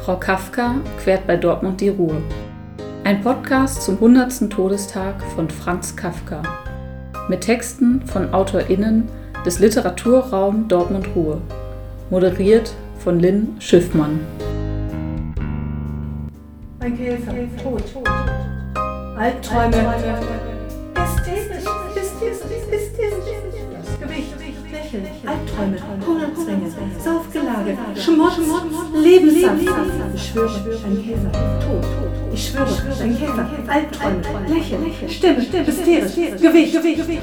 Frau Kafka quert bei Dortmund die Ruhe. Ein Podcast zum 100. Todestag von Franz Kafka. Mit Texten von AutorInnen des Literaturraum Dortmund-Ruhe. Moderiert von Lynn Schiffmann. Ein Käfer, tot. Albträume. Gewicht, Lächeln, Albträume, Hungerzwänge, Saufgelage, Schmutz, Lebenssaft. Ich schwöre, ein Käfer, tot. Ich schwöre, ein Käfer, Albträume, Lächeln, Stimme, hysterisch, Gewicht.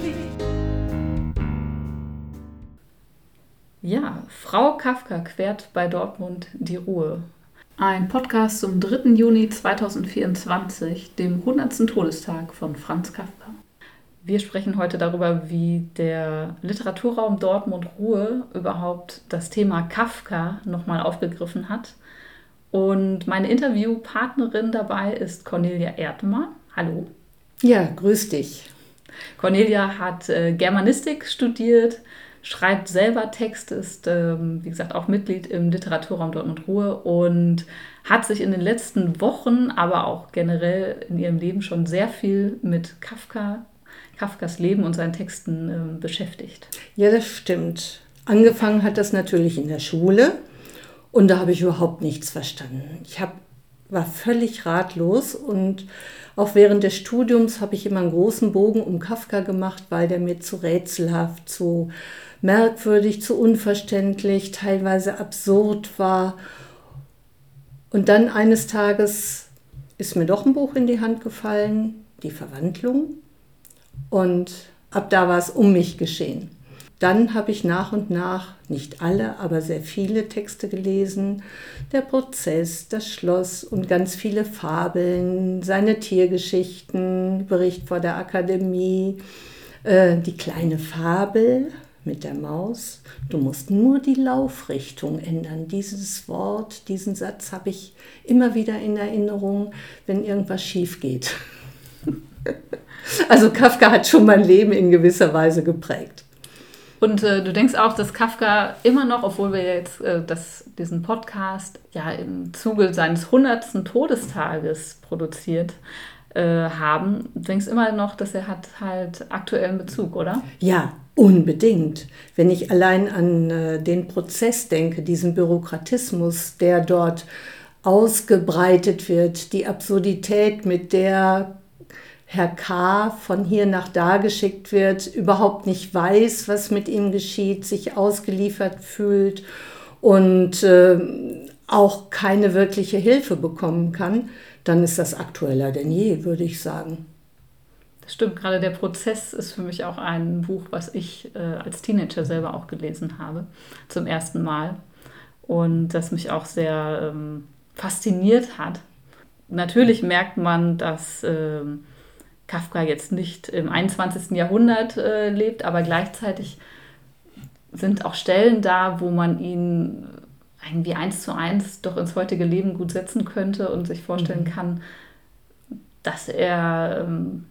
Ja, Frau Kafka quert bei Dortmund die Ruhe. Ein Podcast zum 3. Juni 2024, dem 100. Todestag von Franz Kafka. Wir sprechen heute darüber, wie der Literaturraum Dortmund-Ruhe überhaupt das Thema Kafka nochmal aufgegriffen hat. Und meine Interviewpartnerin dabei ist Cornelia Erdmann. Hallo. Ja, grüß dich. Cornelia hat Germanistik studiert, schreibt selber Texte, ist, wie gesagt, auch Mitglied im Literaturraum Dortmund-Ruhe und hat sich in den letzten Wochen, aber auch generell in ihrem Leben schon sehr viel mit Kafkas Leben und seinen Texten beschäftigt. Ja, das stimmt. Angefangen hat das natürlich in der Schule und da habe ich überhaupt nichts verstanden. War völlig ratlos und auch während des Studiums habe ich immer einen großen Bogen um Kafka gemacht, weil der mir zu rätselhaft, zu merkwürdig, zu unverständlich, teilweise absurd war. Und dann eines Tages ist mir doch ein Buch in die Hand gefallen, Die Verwandlung. Und ab da war es um mich geschehen. Dann habe ich nach und nach, nicht alle, aber sehr viele Texte gelesen. Der Prozess, das Schloss und ganz viele Fabeln, seine Tiergeschichten, Bericht vor der Akademie, die kleine Fabel mit der Maus. Du musst nur die Laufrichtung ändern. Dieses Wort, diesen Satz habe ich immer wieder in Erinnerung, wenn irgendwas schief geht. Also Kafka hat schon mein Leben in gewisser Weise geprägt. Und du denkst auch, dass Kafka immer noch, obwohl wir jetzt diesen Podcast ja im Zuge seines 100. Todestages produziert haben, du denkst immer noch, dass er hat halt aktuellen Bezug, oder? Ja, unbedingt. Wenn ich allein an den Prozess denke, diesen Bürokratismus, der dort ausgebreitet wird, die Absurdität, mit der Herr K. von hier nach da geschickt wird, überhaupt nicht weiß, was mit ihm geschieht, sich ausgeliefert fühlt und auch keine wirkliche Hilfe bekommen kann, dann ist das aktueller denn je, würde ich sagen. Das stimmt, gerade der Prozess ist für mich auch ein Buch, was ich als Teenager selber auch gelesen habe, zum ersten Mal. Und das mich auch sehr fasziniert hat. Natürlich merkt man, dass Kafka jetzt nicht im 21. Jahrhundert lebt, aber gleichzeitig sind auch Stellen da, wo man ihn irgendwie 1:1 doch ins heutige Leben gut setzen könnte und sich vorstellen kann, dass er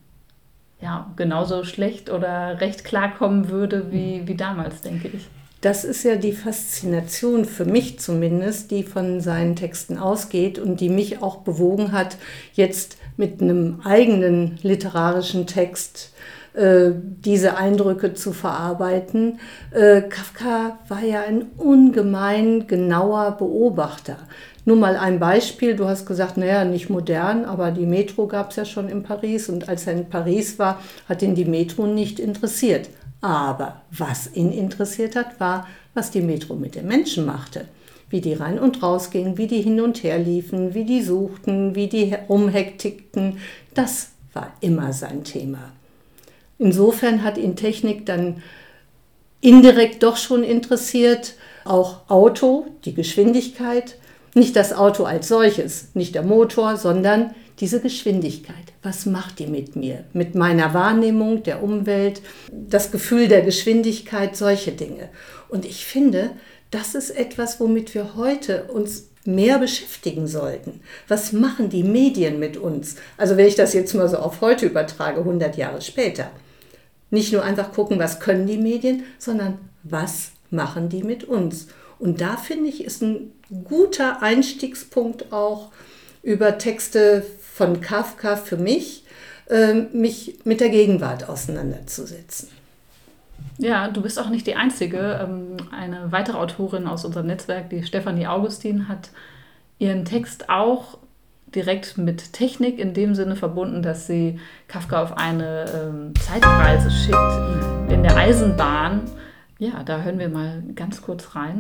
genauso schlecht oder recht klarkommen würde wie damals, denke ich. Das ist ja die Faszination für mich zumindest, die von seinen Texten ausgeht und die mich auch bewogen hat, jetzt mit einem eigenen literarischen Text diese Eindrücke zu verarbeiten. Kafka war ja ein ungemein genauer Beobachter. Nur mal ein Beispiel, du hast gesagt, nicht modern, aber die Metro gab es ja schon in Paris und als er in Paris war, hat ihn die Metro nicht interessiert. Aber was ihn interessiert hat, war, was die Metro mit den Menschen machte. Wie die rein und raus gingen, wie die hin und her liefen, wie die suchten, wie die rumhektikten. Das war immer sein Thema. Insofern hat ihn Technik dann indirekt doch schon interessiert. Auch Auto, die Geschwindigkeit. Nicht das Auto als solches, nicht der Motor, sondern diese Geschwindigkeit. Was macht die mit mir? Mit meiner Wahrnehmung der Umwelt, das Gefühl der Geschwindigkeit, solche Dinge. Und ich finde, das ist etwas, womit wir heute uns mehr beschäftigen sollten. Was machen die Medien mit uns? Also wenn ich das jetzt mal so auf heute übertrage, 100 Jahre später. Nicht nur einfach gucken, was können die Medien, sondern was machen die mit uns? Und da finde ich, ist ein guter Einstiegspunkt auch über Texte von Kafka für mich, mich mit der Gegenwart auseinanderzusetzen. Ja, du bist auch nicht die Einzige. Eine weitere Autorin aus unserem Netzwerk, die Stefanie Augustin, hat ihren Text auch direkt mit Technik in dem Sinne verbunden, dass sie Kafka auf eine Zeitreise schickt in der Eisenbahn. Ja, da hören wir mal ganz kurz rein.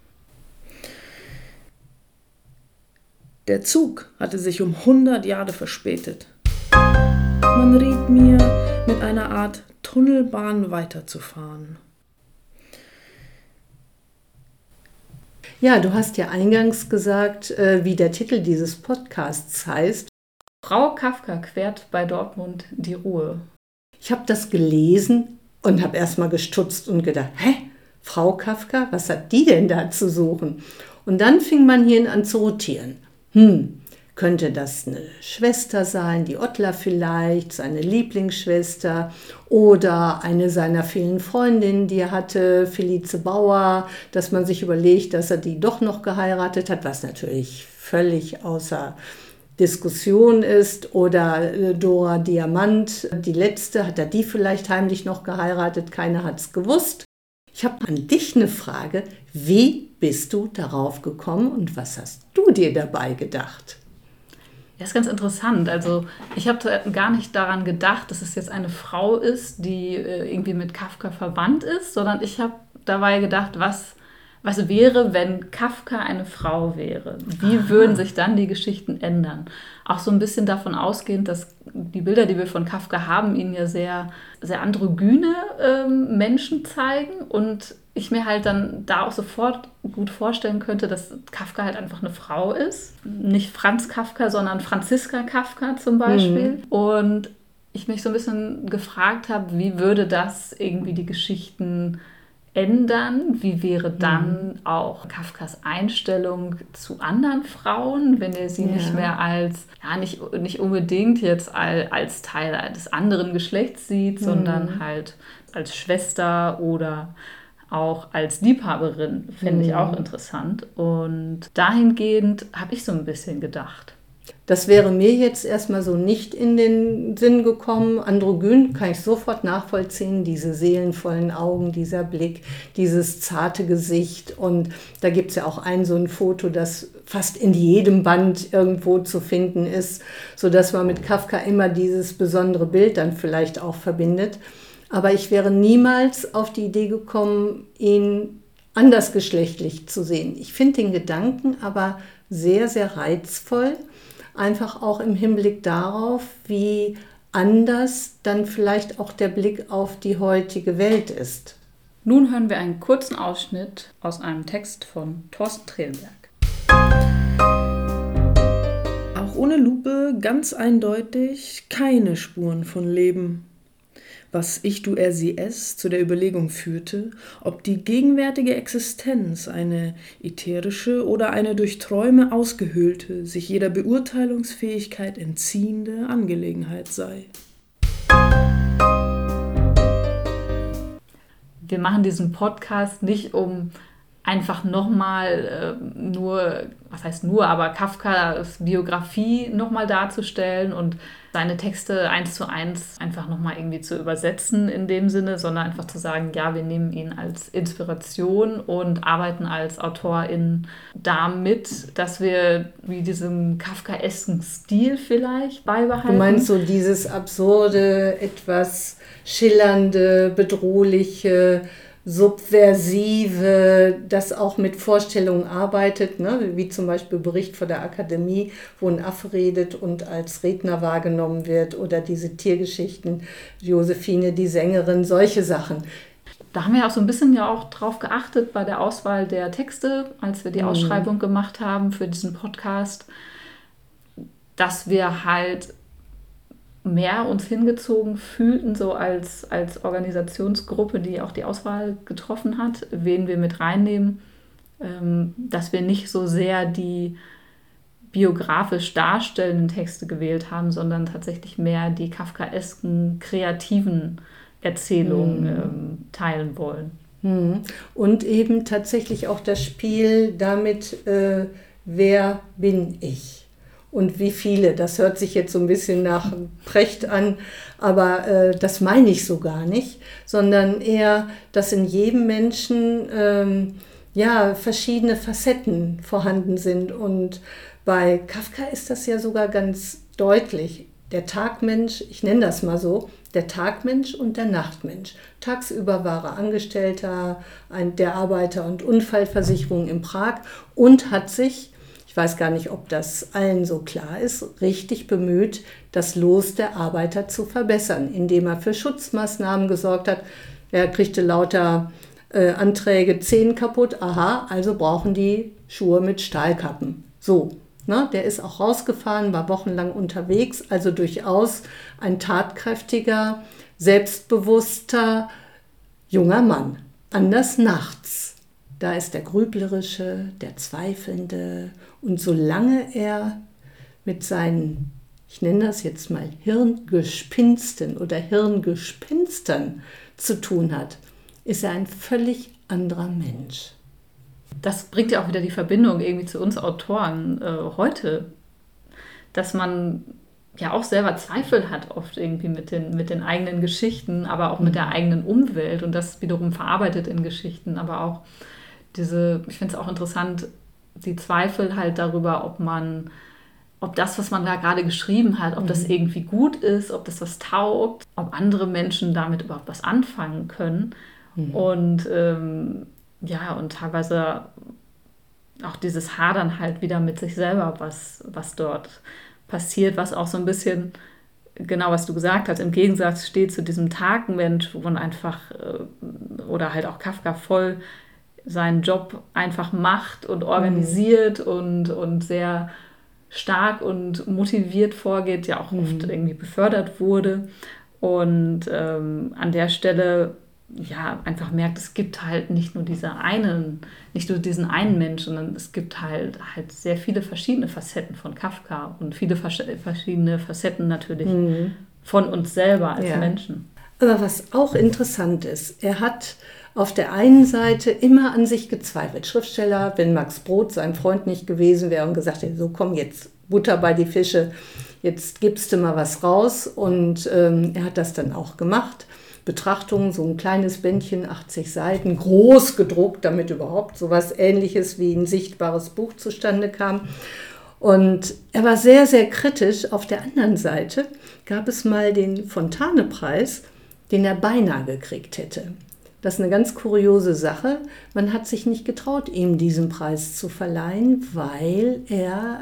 Der Zug hatte sich um 100 Jahre verspätet. Man riet mir, mit einer Art Tunnelbahn weiterzufahren. Ja, du hast ja eingangs gesagt, wie der Titel dieses Podcasts heißt. Frau Kafka quert bei Dortmund die Ruhe. Ich habe das gelesen und habe erstmal gestutzt und gedacht, Frau Kafka, was hat die denn da zu suchen? Und dann fing mein Hirn an zu rotieren. Könnte das eine Schwester sein, die Ottla vielleicht, seine Lieblingsschwester oder eine seiner vielen Freundinnen, die er hatte, Felice Bauer, dass man sich überlegt, dass er die doch noch geheiratet hat, was natürlich völlig außer Diskussion ist, oder Dora Diamant, die letzte, hat er die vielleicht heimlich noch geheiratet, keiner hat es gewusst. Ich habe an dich eine Frage, wie bist du darauf gekommen und was hast du dir dabei gedacht? Ja, ist ganz interessant. Also ich habe gar nicht daran gedacht, dass es jetzt eine Frau ist, die irgendwie mit Kafka verwandt ist, sondern ich habe dabei gedacht, was wäre, wenn Kafka eine Frau wäre? Wie würden sich dann die Geschichten ändern? Auch so ein bisschen davon ausgehend, dass die Bilder, die wir von Kafka haben, ihn ja sehr, sehr androgyne Menschen zeigen und ich mir halt dann da auch sofort gut vorstellen könnte, dass Kafka halt einfach eine Frau ist. Nicht Franz Kafka, sondern Franziska Kafka zum Beispiel. Und ich mich so ein bisschen gefragt habe, wie würde das irgendwie die Geschichten ändern? Wie wäre dann auch Kafkas Einstellung zu anderen Frauen, wenn er sie nicht mehr als, nicht unbedingt jetzt als Teil des anderen Geschlechts sieht, sondern halt als Schwester oder auch als Liebhaberin, fände ich auch interessant. Und dahingehend habe ich so ein bisschen gedacht. Das wäre mir jetzt erstmal so nicht in den Sinn gekommen. Androgyn kann ich sofort nachvollziehen, diese seelenvollen Augen, dieser Blick, dieses zarte Gesicht. Und da gibt es ja auch so ein Foto, das fast in jedem Band irgendwo zu finden ist, sodass man mit Kafka immer dieses besondere Bild dann vielleicht auch verbindet. Aber ich wäre niemals auf die Idee gekommen, ihn andersgeschlechtlich zu sehen. Ich finde den Gedanken aber sehr, sehr reizvoll. Einfach auch im Hinblick darauf, wie anders dann vielleicht auch der Blick auf die heutige Welt ist. Nun hören wir einen kurzen Ausschnitt aus einem Text von Thorsten Trelenberg. Auch ohne Lupe ganz eindeutig keine Spuren von Leben. Was ich, du, er, sie, es zu der Überlegung führte, ob die gegenwärtige Existenz eine ätherische oder eine durch Träume ausgehöhlte, sich jeder Beurteilungsfähigkeit entziehende Angelegenheit sei. Wir machen diesen Podcast nicht, um einfach nochmal aber Kafkas Biografie nochmal darzustellen und seine Texte 1:1 einfach nochmal irgendwie zu übersetzen in dem Sinne, sondern einfach zu sagen, ja, wir nehmen ihn als Inspiration und arbeiten als AutorInnen damit, dass wir wie diesem kafkaesken Stil vielleicht beibehalten. Du meinst so dieses absurde, etwas schillernde, bedrohliche, subversive, das auch mit Vorstellungen arbeitet, ne? Wie zum Beispiel Bericht vor der Akademie, wo ein Affe redet und als Redner wahrgenommen wird, oder diese Tiergeschichten, Josephine, die Sängerin, solche Sachen. Da haben wir auch so ein bisschen ja auch drauf geachtet bei der Auswahl der Texte, als wir die Ausschreibung gemacht haben für diesen Podcast, dass wir halt mehr uns hingezogen fühlten, so als Organisationsgruppe, die auch die Auswahl getroffen hat, wen wir mit reinnehmen, dass wir nicht so sehr die biografisch darstellenden Texte gewählt haben, sondern tatsächlich mehr die kafkaesken, kreativen Erzählungen teilen wollen. Und eben tatsächlich auch das Spiel damit, wer bin ich? Und wie viele? Das hört sich jetzt so ein bisschen nach Precht an, aber das meine ich so gar nicht, sondern eher, dass in jedem Menschen verschiedene Facetten vorhanden sind. Und bei Kafka ist das ja sogar ganz deutlich. Der Tagmensch, ich nenne das mal so, der Tagmensch und der Nachtmensch. Tagsüber war er Angestellter der Arbeiter- und Unfallversicherung in Prag und hat sich, ich weiß gar nicht, ob das allen so klar ist, richtig bemüht, das Los der Arbeiter zu verbessern, indem er für Schutzmaßnahmen gesorgt hat. Er kriegte lauter Anträge, Zehen kaputt, aha, also brauchen die Schuhe mit Stahlkappen. So. Ne, der ist auch rausgefahren, war wochenlang unterwegs, also durchaus ein tatkräftiger, selbstbewusster junger Mann. Anders nachts. Da ist der Grüblerische, der Zweifelnde. Und solange er mit seinen, ich nenne das jetzt mal Hirngespinsten oder Hirngespinstern zu tun hat, ist er ein völlig anderer Mensch. Das bringt ja auch wieder die Verbindung irgendwie zu uns Autoren heute, dass man ja auch selber Zweifel hat, oft irgendwie mit den eigenen Geschichten, aber auch mit der eigenen Umwelt und das wiederum verarbeitet in Geschichten, aber auch ich finde es auch interessant, die Zweifel halt darüber, ob das, was man da gerade geschrieben hat, ob das irgendwie gut ist, ob das was taugt, ob andere Menschen damit überhaupt was anfangen können. Und und teilweise auch dieses Hadern halt wieder mit sich selber, was dort passiert, was auch so ein bisschen, genau was du gesagt hast, im Gegensatz steht zu diesem Tagmensch, wo man einfach, oder halt auch Kafka voll seinen Job einfach macht und organisiert und sehr stark und motiviert vorgeht, ja auch oft irgendwie befördert wurde. Und an der Stelle einfach merkt, es gibt halt nicht nur diesen einen Menschen, sondern es gibt halt sehr viele verschiedene Facetten von Kafka und viele verschiedene Facetten natürlich von uns selber als Menschen. Aber was auch interessant ist, er hat auf der einen Seite immer an sich gezweifelt. Schriftsteller, wenn Max Brod sein Freund nicht gewesen wäre und gesagt hätte, so komm jetzt, Butter bei die Fische, jetzt gibst du mal was raus. Und er hat das dann auch gemacht. Betrachtungen, so ein kleines Bändchen, 80 Seiten, groß gedruckt, damit überhaupt so was Ähnliches wie ein sichtbares Buch zustande kam. Und er war sehr, sehr kritisch. Auf der anderen Seite gab es mal den Fontane-Preis, den er beinahe gekriegt hätte. Das ist eine ganz kuriose Sache. Man hat sich nicht getraut, ihm diesen Preis zu verleihen, weil er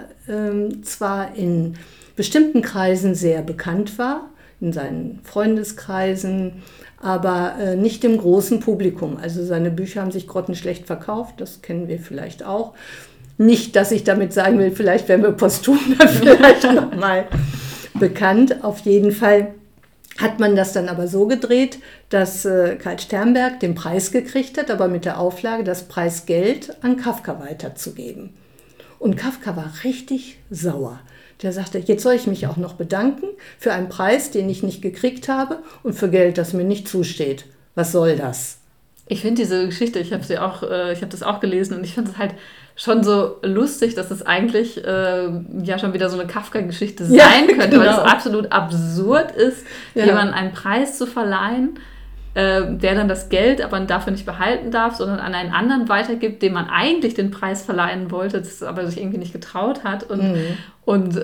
zwar in bestimmten Kreisen sehr bekannt war, in seinen Freundeskreisen, aber nicht im großen Publikum. Also seine Bücher haben sich grottenschlecht verkauft, das kennen wir vielleicht auch. Nicht, dass ich damit sagen will, vielleicht werden wir posthum dann vielleicht nochmal bekannt. Auf jeden Fall hat man das dann aber so gedreht, dass Karl Sternberg den Preis gekriegt hat, aber mit der Auflage, das Preisgeld an Kafka weiterzugeben. Und Kafka war richtig sauer. Der sagte, jetzt soll ich mich auch noch bedanken für einen Preis, den ich nicht gekriegt habe und für Geld, das mir nicht zusteht. Was soll das? Ich finde diese Geschichte, ich habe das auch gelesen und ich finde es halt schon so lustig, dass es eigentlich schon wieder so eine Kafka-Geschichte sein könnte, genau. Weil es absolut absurd ist, jemandem einen Preis zu verleihen, der dann das Geld aber dafür nicht behalten darf, sondern an einen anderen weitergibt, dem man eigentlich den Preis verleihen wollte, das aber sich irgendwie nicht getraut hat. Und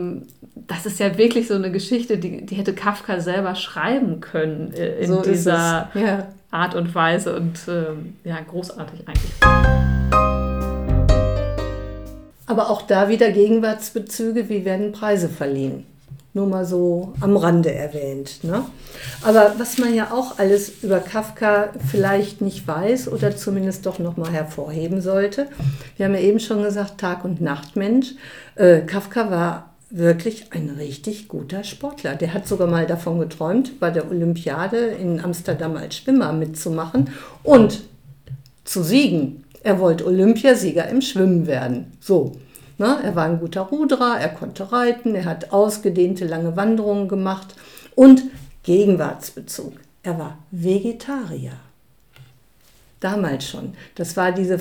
das ist ja wirklich so eine Geschichte, die hätte Kafka selber schreiben können in so dieser Art und Weise. Und großartig eigentlich. Aber auch da wieder Gegenwartsbezüge, wie werden Preise verliehen? Nur mal so am Rande erwähnt. Ne? Aber was man ja auch alles über Kafka vielleicht nicht weiß oder zumindest doch nochmal hervorheben sollte, wir haben ja eben schon gesagt, Tag- und Nachtmensch. Kafka war wirklich ein richtig guter Sportler. Der hat sogar mal davon geträumt, bei der Olympiade in Amsterdam als Schwimmer mitzumachen und zu siegen. Er wollte Olympiasieger im Schwimmen werden. So. Ne, er war ein guter Ruderer, er konnte reiten, er hat ausgedehnte lange Wanderungen gemacht und Gegenwartsbezug. Er war Vegetarier. Damals schon. Das war diese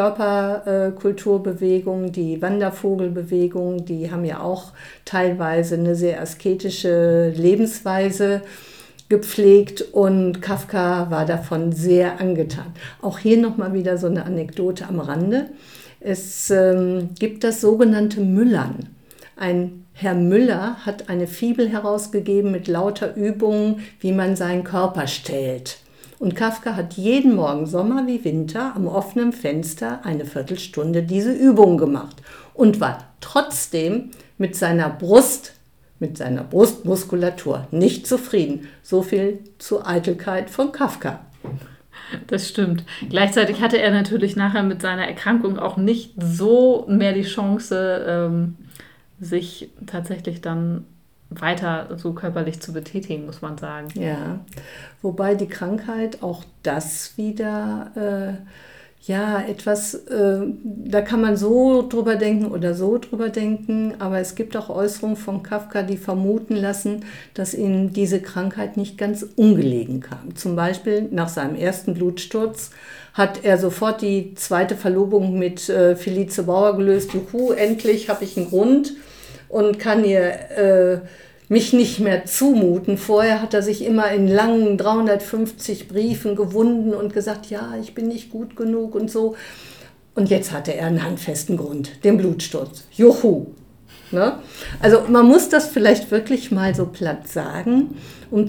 Freikörperkulturbewegung, die Wandervogelbewegung, die haben ja auch teilweise eine sehr asketische Lebensweise gepflegt und Kafka war davon sehr angetan. Auch hier nochmal wieder so eine Anekdote am Rande. Es gibt das sogenannte Müllern. Ein Herr Müller hat eine Fibel herausgegeben mit lauter Übungen, wie man seinen Körper stellt. Und Kafka hat jeden Morgen, Sommer wie Winter, am offenen Fenster eine Viertelstunde diese Übung gemacht und war trotzdem mit seiner Brustmuskulatur nicht zufrieden. So viel zur Eitelkeit von Kafka. Das stimmt. Gleichzeitig hatte er natürlich nachher mit seiner Erkrankung auch nicht so mehr die Chance, sich tatsächlich dann weiter so körperlich zu betätigen, muss man sagen. Ja, wobei die Krankheit auch das wieder etwas, da kann man so drüber denken oder so drüber denken, aber es gibt auch Äußerungen von Kafka, die vermuten lassen, dass ihm diese Krankheit nicht ganz ungelegen kam. Zum Beispiel nach seinem ersten Blutsturz hat er sofort die zweite Verlobung mit Felice Bauer gelöst. Juhu, endlich habe ich einen Grund und kann ihr mich nicht mehr zumuten. Vorher hat er sich immer in langen 350 Briefen gewunden und gesagt, ja, ich bin nicht gut genug und so. Und jetzt hatte er einen handfesten Grund, den Blutsturz. Juhu! Ne? Also man muss das vielleicht wirklich mal so platt sagen, um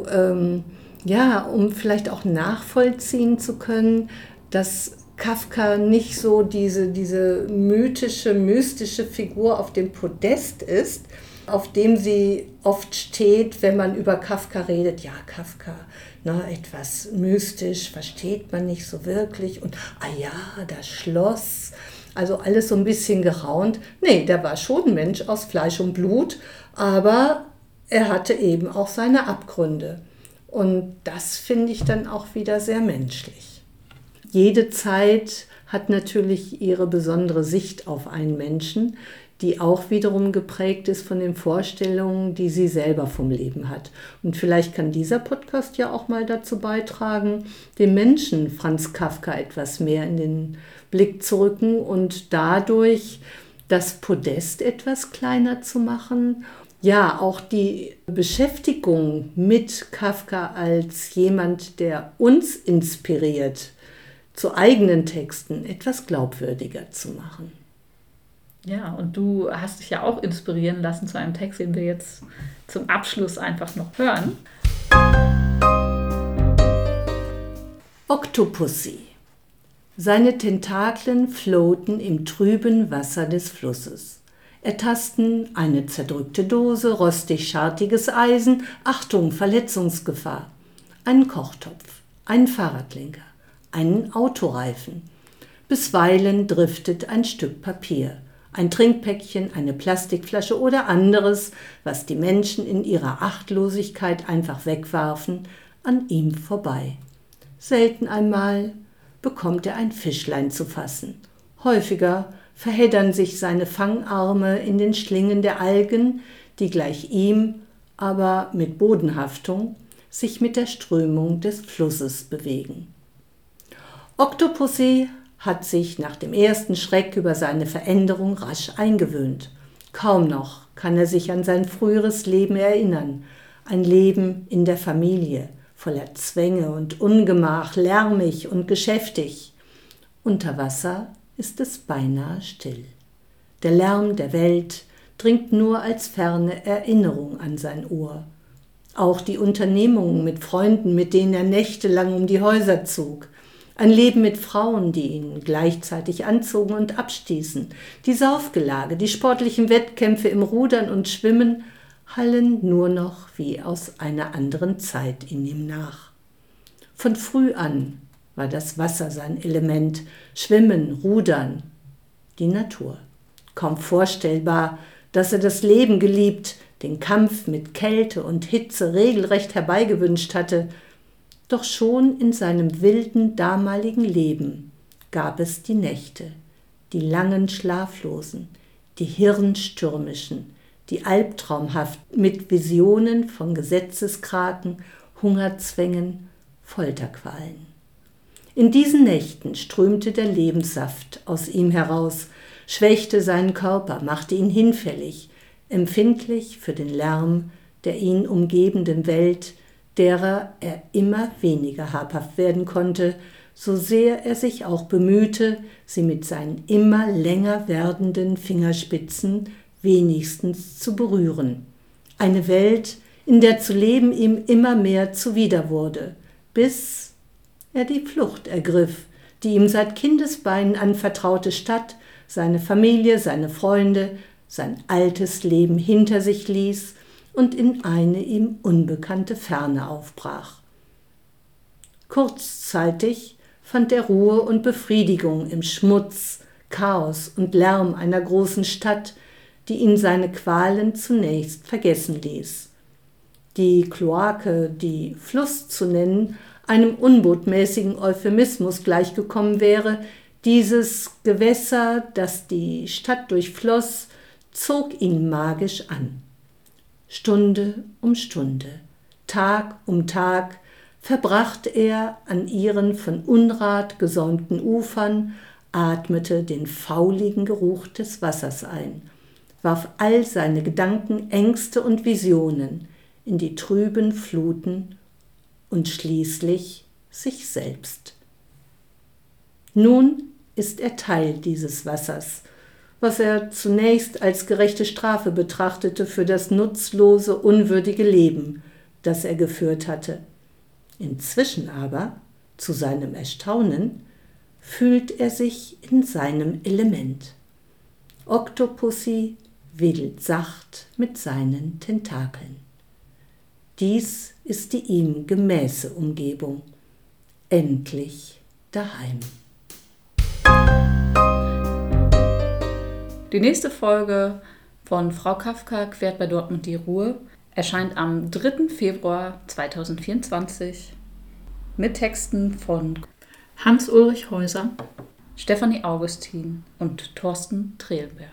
vielleicht auch nachvollziehen zu können, dass Kafka nicht so diese mystische Figur auf dem Podest ist, auf dem sie oft steht, wenn man über Kafka redet. Ja, Kafka, etwas mystisch, versteht man nicht so wirklich. Und, das Schloss, also alles so ein bisschen geraunt. Nee, der war schon ein Mensch aus Fleisch und Blut, aber er hatte eben auch seine Abgründe. Und das finde ich dann auch wieder sehr menschlich. Jede Zeit hat natürlich ihre besondere Sicht auf einen Menschen, die auch wiederum geprägt ist von den Vorstellungen, die sie selber vom Leben hat. Und vielleicht kann dieser Podcast ja auch mal dazu beitragen, dem Menschen Franz Kafka etwas mehr in den Blick zu rücken und dadurch das Podest etwas kleiner zu machen. Ja, auch die Beschäftigung mit Kafka als jemand, der uns inspiriert, zu eigenen Texten etwas glaubwürdiger zu machen. Ja, und du hast dich ja auch inspirieren lassen zu einem Text, den wir jetzt zum Abschluss einfach noch hören. Octopussy. Seine Tentakeln floaten im trüben Wasser des Flusses. Ertasten eine zerdrückte Dose, rostig schartiges Eisen, Achtung, Verletzungsgefahr. Einen Kochtopf, einen Fahrradlenker, einen Autoreifen. Bisweilen driftet ein Stück Papier. Ein Trinkpäckchen, eine Plastikflasche oder anderes, was die Menschen in ihrer Achtlosigkeit einfach wegwarfen, an ihm vorbei. Selten einmal bekommt er ein Fischlein zu fassen. Häufiger verheddern sich seine Fangarme in den Schlingen der Algen, die gleich ihm, aber mit Bodenhaftung, sich mit der Strömung des Flusses bewegen. Octopussy hat sich nach dem ersten Schreck über seine Veränderung rasch eingewöhnt. Kaum noch kann er sich an sein früheres Leben erinnern. Ein Leben in der Familie, voller Zwänge und Ungemach, lärmig und geschäftig. Unter Wasser ist es beinahe still. Der Lärm der Welt dringt nur als ferne Erinnerung an sein Ohr. Auch die Unternehmungen mit Freunden, mit denen er nächtelang um die Häuser zog. Ein Leben mit Frauen, die ihn gleichzeitig anzogen und abstießen. Die Saufgelage, die sportlichen Wettkämpfe im Rudern und Schwimmen hallen nur noch wie aus einer anderen Zeit in ihm nach. Von früh an war das Wasser sein Element, Schwimmen, Rudern, die Natur. Kaum vorstellbar, dass er das Leben geliebt, den Kampf mit Kälte und Hitze regelrecht herbeigewünscht hatte. Doch schon in seinem wilden damaligen Leben gab es die Nächte, die langen Schlaflosen, die hirnstürmischen, die albtraumhaft mit Visionen von Gesetzeskraken, Hungerzwängen, Folterqualen. In diesen Nächten strömte der Lebenssaft aus ihm heraus, schwächte seinen Körper, machte ihn hinfällig, empfindlich für den Lärm der ihn umgebenden Welt, derer er immer weniger habhaft werden konnte, so sehr er sich auch bemühte, sie mit seinen immer länger werdenden Fingerspitzen wenigstens zu berühren. Eine Welt, in der zu leben ihm immer mehr zuwider wurde, bis er die Flucht ergriff, die ihm seit Kindesbeinen anvertraute Stadt, seine Familie, seine Freunde, sein altes Leben hinter sich ließ und in eine ihm unbekannte Ferne aufbrach. Kurzzeitig fand er Ruhe und Befriedigung im Schmutz, Chaos und Lärm einer großen Stadt, die ihn seine Qualen zunächst vergessen ließ. Die Kloake, die Fluss zu nennen, einem unbotmäßigen Euphemismus gleichgekommen wäre, dieses Gewässer, das die Stadt durchfloss, zog ihn magisch an. Stunde um Stunde, Tag um Tag verbrachte er an ihren von Unrat gesäumten Ufern, atmete den fauligen Geruch des Wassers ein, warf all seine Gedanken, Ängste und Visionen in die trüben Fluten und schließlich sich selbst. Nun ist er Teil dieses Wassers, was er zunächst als gerechte Strafe betrachtete für das nutzlose, unwürdige Leben, das er geführt hatte. Inzwischen aber, zu seinem Erstaunen, fühlt er sich in seinem Element. Octopussy wedelt sacht mit seinen Tentakeln. Dies ist die ihm gemäße Umgebung. Endlich daheim. Die nächste Folge von Frau Kafka quert bei Dortmund die Ruhr erscheint am 3. Februar 2024 mit Texten von Hans-Ulrich Häuser, Stefanie Augustin und Thorsten Trehlberg.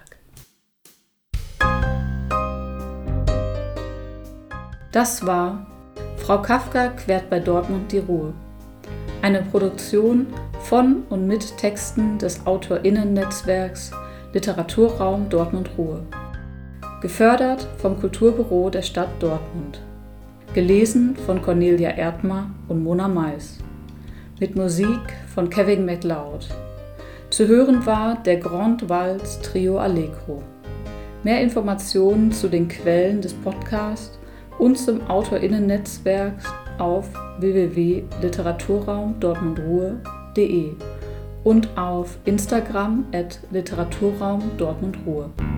Das war Frau Kafka quert bei Dortmund die Ruhr. Eine Produktion von und mit Texten des AutorInnen-Netzwerks Literaturraum Dortmund-Ruhr. Gefördert vom Kulturbüro der Stadt Dortmund. Gelesen von Cornelia Erdmer und Mona Mais. Mit Musik von Kevin MacLeod. Zu hören war der Grand Waltz Trio Allegro. Mehr Informationen zu den Quellen des Podcasts und zum AutorInnen-Netzwerk auf www.literaturraumdortmundruhr.de und auf Instagram @Literaturraum Dortmund Ruhr.